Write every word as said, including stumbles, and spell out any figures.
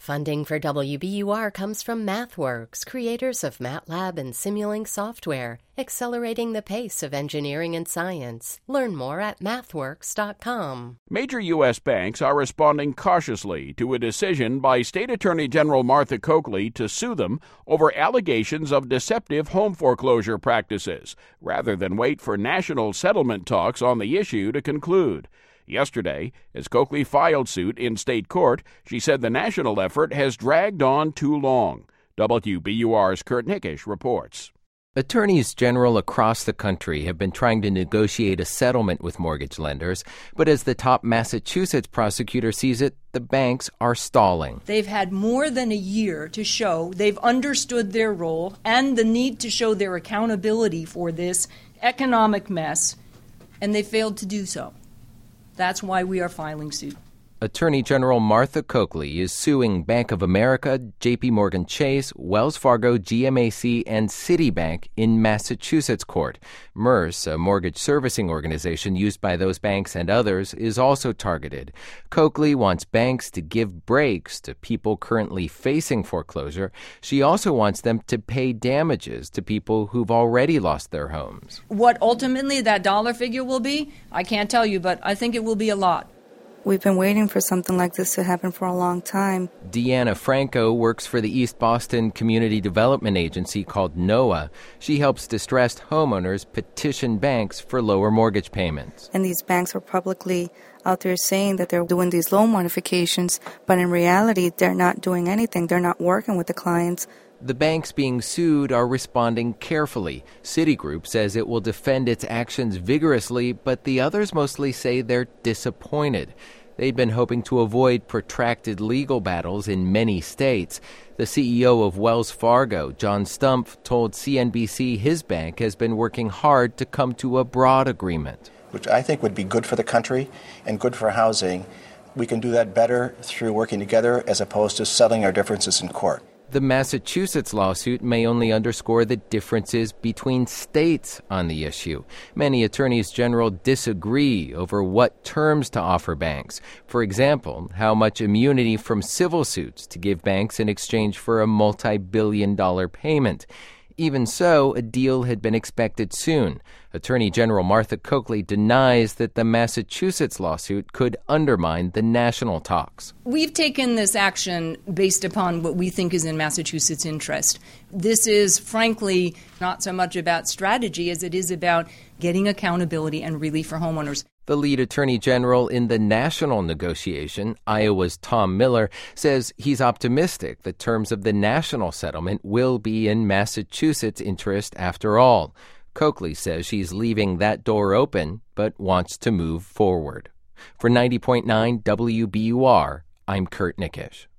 Funding for W B U R comes from MathWorks, creators of MATLAB and Simulink software, accelerating the pace of engineering and science. Learn more at mathworks dot com. Major U S banks are responding cautiously to a decision by State Attorney General Martha Coakley to sue them over allegations of deceptive home foreclosure practices, rather than wait for national settlement talks on the issue to conclude. Yesterday, as Coakley filed suit in state court, she said the national effort has dragged on too long. W B U R's Kurt Nickish reports. Attorneys general across the country have been trying to negotiate a settlement with mortgage lenders, but as the top Massachusetts prosecutor sees it, the banks are stalling. They've had more than a year to show they've understood their role and the need to show their accountability for this economic mess, and they failed to do so. That's why we are filing suit. Attorney General Martha Coakley is suing Bank of America, J P Morgan Chase, Wells Fargo, G M A C, and Citibank in Massachusetts court. MERS, a mortgage servicing organization used by those banks and others, is also targeted. Coakley wants banks to give breaks to people currently facing foreclosure. She also wants them to pay damages to people who've already lost their homes. What ultimately that dollar figure will be, I can't tell you, but I think it will be a lot. We've been waiting for something like this to happen for a long time. Deanna Franco works for the East Boston Community Development Agency called NOAA. She helps distressed homeowners petition banks for lower mortgage payments. And these banks are publicly out there saying that they're doing these loan modifications, but in reality, they're not doing anything. They're not working with the clients. The banks being sued are responding carefully. Citigroup says it will defend its actions vigorously, but the others mostly say they're disappointed. They'd been hoping to avoid protracted legal battles in many states. The C E O of Wells Fargo, John Stumpf, told C N B C his bank has been working hard to come to a broad agreement. Which I think would be good for the country and good for housing. We can do that better through working together as opposed to settling our differences in court. The Massachusetts lawsuit may only underscore the differences between states on the issue. Many attorneys general disagree over what terms to offer banks. For example, how much immunity from civil suits to give banks in exchange for a multi-billion dollar payment. Even so, a deal had been expected soon. Attorney General Martha Coakley denies that the Massachusetts lawsuit could undermine the national talks. We've taken this action based upon what we think is in Massachusetts' interest. This is, frankly, not so much about strategy as it is about getting accountability and relief for homeowners. The lead attorney general in the national negotiation, Iowa's Tom Miller, says he's optimistic the terms of the national settlement will be in Massachusetts' interest after all. Coakley says she's leaving that door open, but wants to move forward. For ninety point nine W B U R, I'm Kurt Nickish.